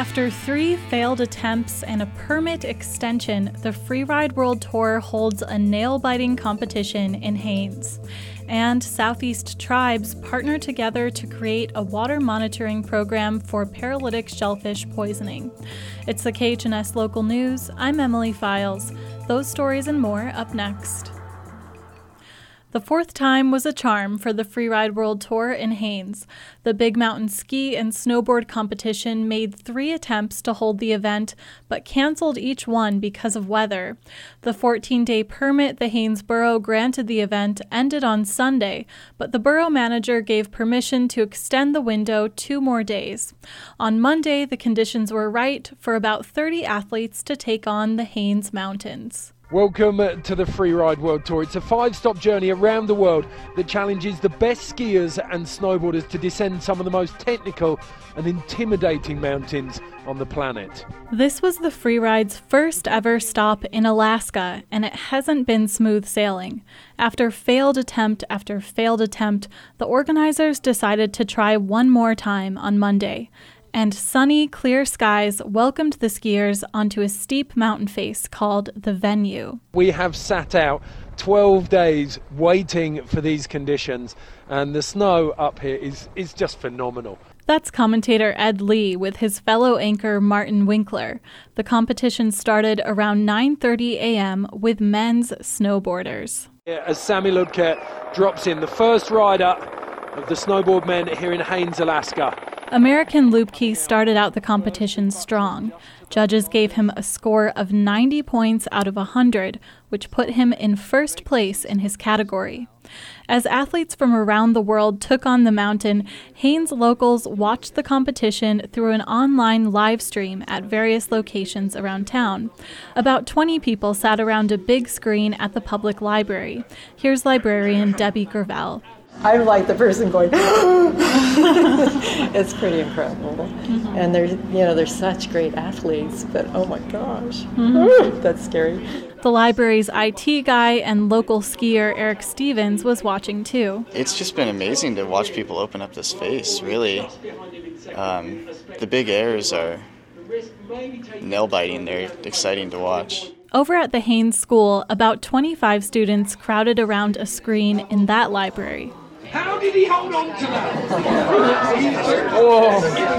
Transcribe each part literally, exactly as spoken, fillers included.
After three failed attempts and a permit extension, the Freeride World Tour holds a nail-biting competition in Haines. And Southeast tribes partner together to create a water monitoring program for paralytic shellfish poisoning. It's the K H N S Local News. I'm Emily Files. Those stories and more up next. The fourth time was a charm for the Freeride World Tour in Haines. The Big Mountain Ski and Snowboard competition made three attempts to hold the event, but canceled each one because of weather. The fourteen-day permit the Haines Borough granted the event ended on Sunday, but the borough manager gave permission to extend the window two more days. On Monday, the conditions were right for about thirty athletes to take on the Haines Mountains. Welcome to the Freeride World Tour. It's a five-stop journey around the world that challenges the best skiers and snowboarders to descend some of the most technical and intimidating mountains on the planet. This was the Freeride's first ever stop in Alaska, and it hasn't been smooth sailing. After failed attempt after failed attempt, the organizers decided to try one more time on Monday. And sunny, clear skies welcomed the skiers onto a steep mountain face called the Venue. We have sat out twelve days waiting for these conditions, and the snow up here is, is just phenomenal. That's commentator Ed Lee with his fellow anchor Martin Winkler. The competition started around nine thirty a.m. with men's snowboarders. Yeah, as Sammy Ludke drops in, the first rider of the snowboard men here in Haines, Alaska. American Lubke started out the competition strong. Judges gave him a score of ninety points out of one hundred, which put him in first place in his category. As athletes from around the world took on the mountain, Haines locals watched the competition through an online live stream at various locations around town. About twenty people sat around a big screen at the public library. Here's librarian Debbie Gravel. I'm like the person going, it's pretty incredible. Mm-hmm. And they're, you know, they're such great athletes, but oh my gosh, mm-hmm. That's scary. The library's I T guy and local skier Eric Stevens was watching too. It's just been amazing to watch people open up this face, really. Um, the big airs are nail-biting. They're exciting to watch. Over at the Haines School, about twenty-five students crowded around a screen in that library. How did he hold on to that? Oh.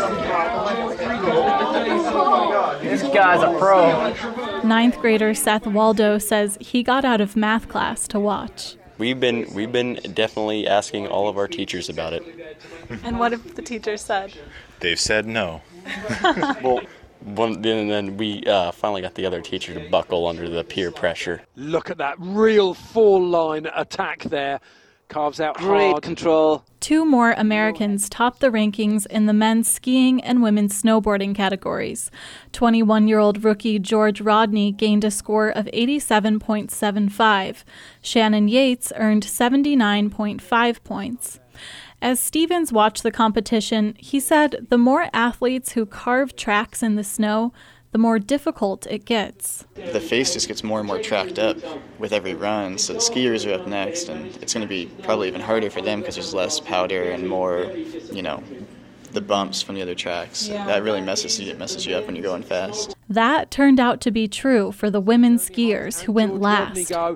This guy's a pro. Ninth grader Seth Waldo says he got out of math class to watch. We've been we've been definitely asking all of our teachers about it. And what have the teachers said? They've said no. Well, one, and then we uh, finally got the other teacher to buckle under the peer pressure. Look at that real four-line attack there. Carves out Great hard. control. Two more Americans topped the rankings in the men's skiing and women's snowboarding categories. twenty-one-year-old rookie George Rodney gained a score of eighty-seven point seven five. Shannon Yates earned seventy-nine point five points. As Stevens watched the competition, he said the more athletes who carve tracks in the snow, the more difficult it gets. The face just gets more and more tracked up with every run, so the skiers are up next, and it's going to be probably even harder for them because there's less powder and more, you know, the bumps from the other tracks. Yeah. That really messes you, it messes you up when you're going fast. That turned out to be true for the women skiers who went last. Go.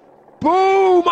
Boom!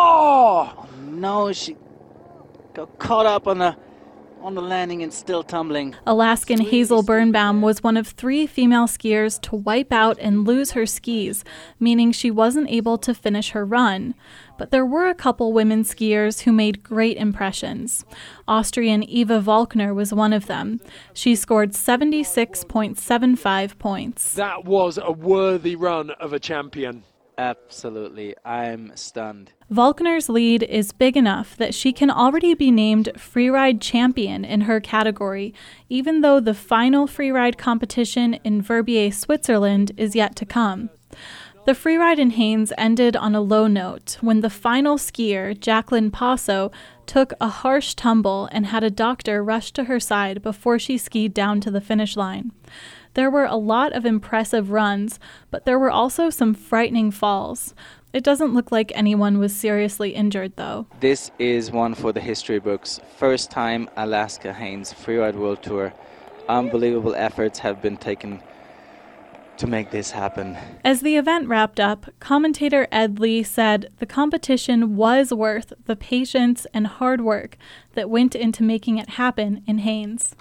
Oh! No, she got caught up on the on the landing and still tumbling. Alaskan Hazel Birnbaum was one of three female skiers to wipe out and lose her skis, meaning she wasn't able to finish her run. But there were a couple women skiers who made great impressions. Austrian Eva Volkner was one of them. She scored seventy-six point seven five points. That was a worthy run of a champion. Absolutely. I'm stunned. Volkner's lead is big enough that she can already be named freeride champion in her category, even though the final freeride competition in Verbier, Switzerland is yet to come. The freeride in Haines ended on a low note when the final skier, Jacqueline Passo, took a harsh tumble and had a doctor rush to her side before she skied down to the finish line. There were a lot of impressive runs, but there were also some frightening falls. It doesn't look like anyone was seriously injured, though. This is one for the history books. First time Alaska Haines Freeride World Tour. unbelievable efforts have been taken to make this happen. As the event wrapped up, commentator Ed Lee said the competition was worth the patience and hard work that went into making it happen in Haines.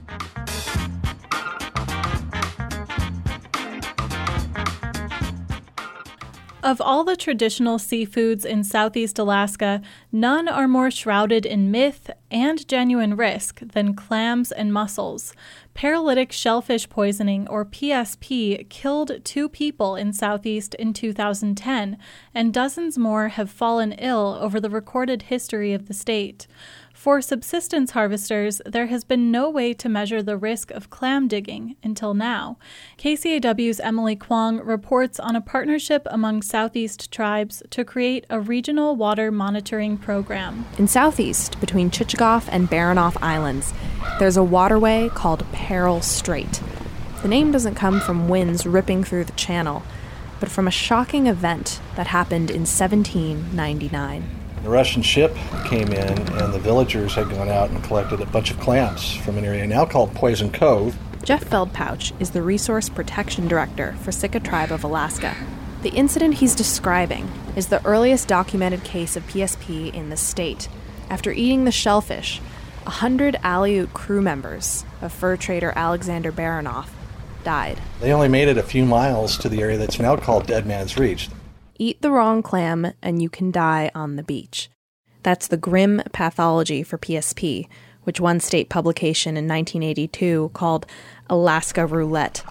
Of all the traditional seafoods in Southeast Alaska, none are more shrouded in myth and genuine risk than clams and mussels. Paralytic shellfish poisoning, or P S P, killed two people in Southeast in two thousand ten, and dozens more have fallen ill over the recorded history of the state. For subsistence harvesters, there has been no way to measure the risk of clam digging until now. K C A W's Emily Kwong reports on a partnership among Southeast tribes to create a regional water monitoring program. In Southeast, between Chichagof and Baranof Islands, there's a waterway called Peril Strait. The name doesn't come from winds ripping through the channel, but from a shocking event that happened in seventeen ninety-nine. The Russian ship came in, and the villagers had gone out and collected a bunch of clams from an area now called Poison Cove. Jeff Feldpouch is the Resource Protection Director for Sitka Tribe of Alaska. The incident he's describing is the earliest documented case of P S P in the state. After eating the shellfish, a hundred Aleut crew members of fur trader Alexander Baranof died. They only made it a few miles to the area that's now called Dead Man's Reach. Eat the wrong clam and you can die on the beach. That's the grim pathology for P S P, which one state publication in nineteen eighty-two called Alaska Roulette.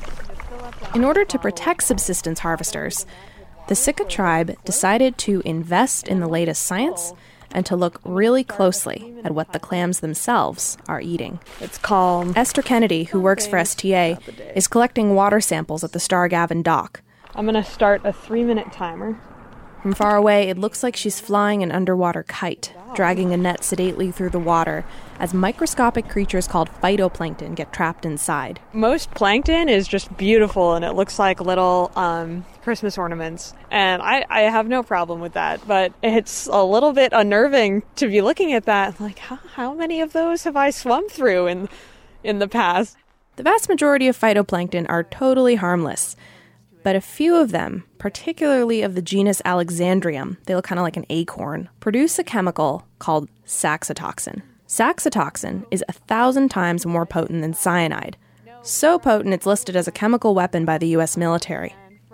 In order to protect subsistence harvesters, the Sitka tribe decided to invest in the latest science and to look really closely at what the clams themselves are eating. It's called... Esther Kennedy, who works for S T A, is collecting water samples at the Stargavin dock. I'm going to start a three-minute timer. From far away, it looks like she's flying an underwater kite, dragging a net sedately through the water as microscopic creatures called phytoplankton get trapped inside. Most plankton is just beautiful, and it looks like little um, Christmas ornaments. And I, I have no problem with that, but it's a little bit unnerving to be looking at that. Like, how, how many of those have I swum through in, in the past? The vast majority of phytoplankton are totally harmless. But a few of them, particularly of the genus Alexandrium, they look kind of like an acorn, produce a chemical called saxitoxin. Saxitoxin is a thousand times more potent than cyanide. So potent it's listed as a chemical weapon by the U S military.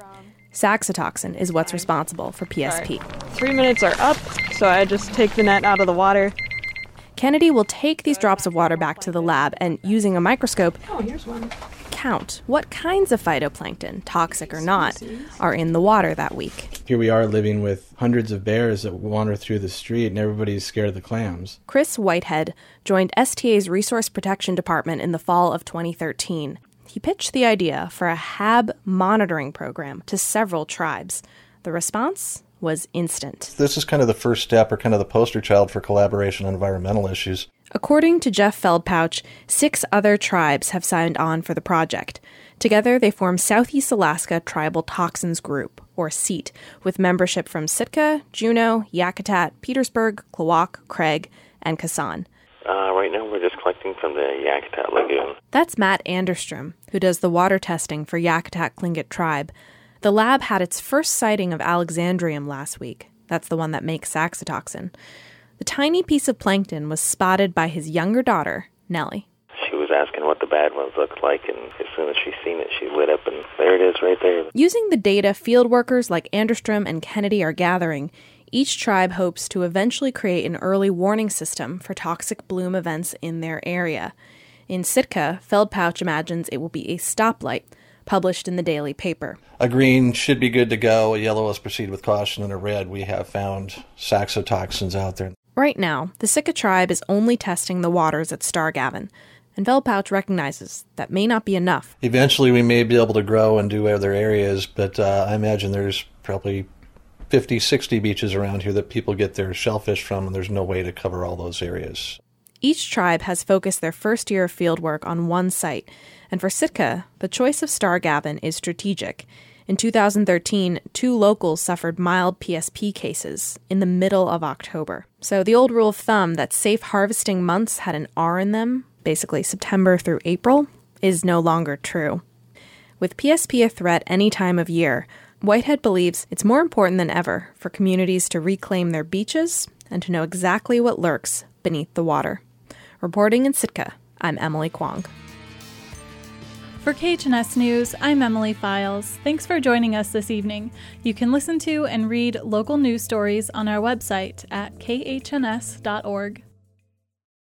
Saxitoxin is what's responsible for P S P. Right. Three minutes are up, so I just take the net out of the water. Kennedy will take these drops of water back to the lab and, using a microscope, oh, here's one. count what kinds of phytoplankton, toxic or not, are in the water that week. Here we are living with hundreds of bears that wander through the street, and everybody's scared of the clams. Chris Whitehead joined S T A's Resource Protection Department in the fall of twenty thirteen. He pitched the idea for a H A B monitoring program to several tribes. The response was instant. This is kind of the first step, or kind of the poster child for collaboration on environmental issues. According to Jeff Feldpouch, six other tribes have signed on for the project. Together, they form Southeast Alaska Tribal Toxins Group, or SEAT, with membership from Sitka, Juneau, Yakutat, Petersburg, Klawock, Craig, and Kasan. Uh, right now, we're just collecting from the Yakutat Lagoon. That's Matt Anderstrom, who does the water testing for Yakutat Tlingit Tribe. The lab had its first sighting of Alexandrium last week. That's the one that makes saxitoxin. The tiny piece of plankton was spotted by his younger daughter, Nellie. She was asking what the bad ones looked like, and as soon as she seen it, she lit up, and there it is right there. Using the data field workers like Anderstrom and Kennedy are gathering, each tribe hopes to eventually create an early warning system for toxic bloom events in their area. In Sitka, Feldpouch imagines it will be a stoplight, published in the daily paper. A green should be good to go, a yellow is proceed with caution, and a red we have found saxitoxins out there. Right now, the Sitka tribe is only testing the waters at Stargavin, and Feldpouch recognizes that may not be enough. Eventually we may be able to grow and do other areas, but uh, I imagine there's probably fifty, sixty beaches around here that people get their shellfish from, and there's no way to cover all those areas. Each tribe has focused their first year of fieldwork on one site, and for Sitka, the choice of Stargavin is strategic. In two thousand thirteen, two locals suffered mild P S P cases in the middle of October. So the old rule of thumb that safe harvesting months had an R in them basically September through April, is no longer true. With P S P a threat any time of year, Whitehead believes it's more important than ever for communities to reclaim their beaches and to know exactly what lurks beneath the water. Reporting in Sitka, I'm Emily Kwong. For K H N S News, I'm Emily Files. Thanks for joining us this evening. You can listen to and read local news stories on our website at k h n s dot org.